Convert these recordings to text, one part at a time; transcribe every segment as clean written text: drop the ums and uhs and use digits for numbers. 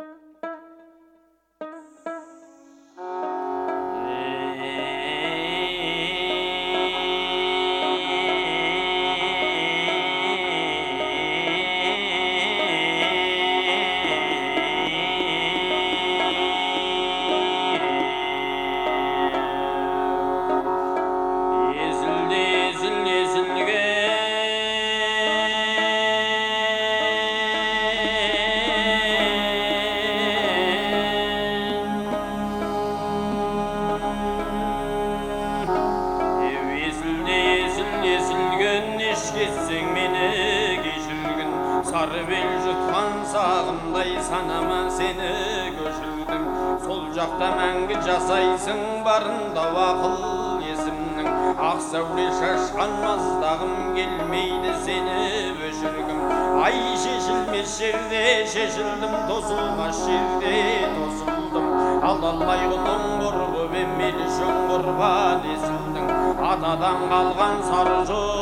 Sarı bel jutkan sağımday sanama seni göşüldüm. Sol жақта мәңгі жасайсың барында вақыл есімнің. Ақ сәуле шашқан маздағым келмейді сені өшіргім. Ай шешілмес жерде шешілдім, тосылмас жерде тосылдым. Алдалмай құлың құрғып еммелі шоң құрбан есілдің. Атадан қалған сары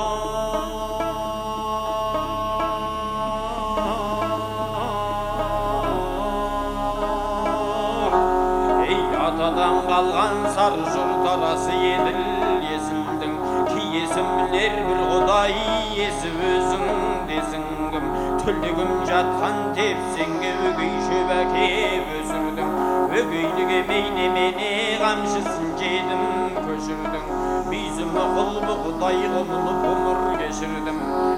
Атадан қалған сары жұрт арасы еділ есілдің. Киесім білер бір құдай есі өзің десіңгім. Түлігім жатқан тепсеңге өгей шөп әкеп өсірдің. Өгейлік емей немене қамшысын жедім көшірдің. Бейзімі құлбы құдай құмылып ғұмыр кешірдім.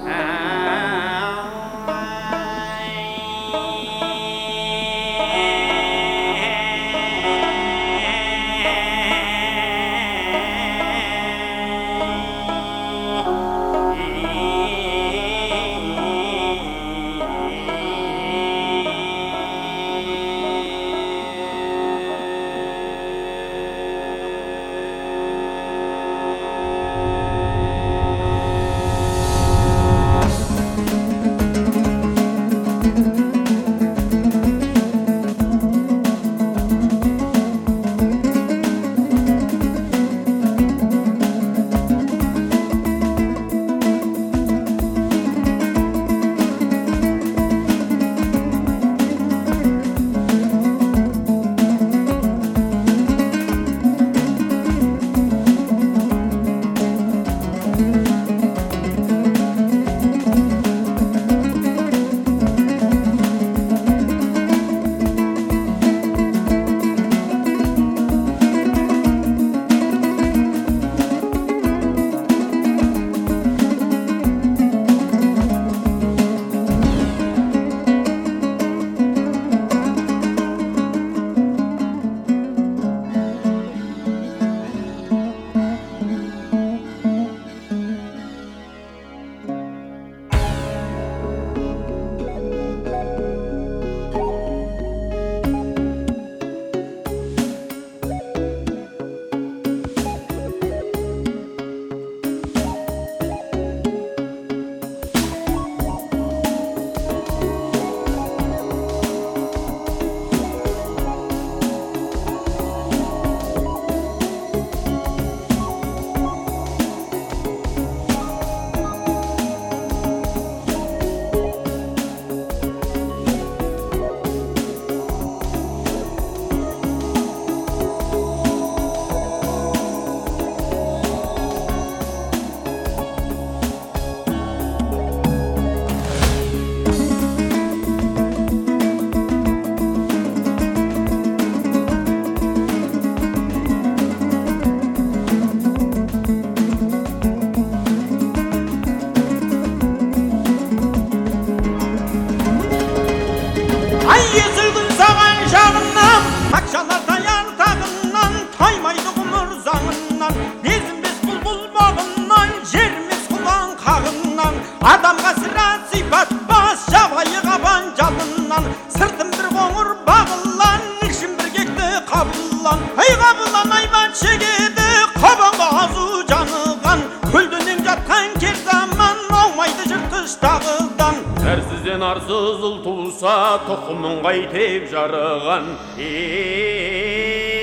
Адамға сірә сипатпас жабайы қабан жалыннан. Сыртым бір қоңыр бағылан, ішім бір кекті қабылан. Ай қабылан айбат шегеді, қабанға азу жаныған. Көлденең жатқан кер заман, аумайды жыртыш тағыдан. Әрсізден арсыз ұл туса, тұқымын қайтеп жарыған.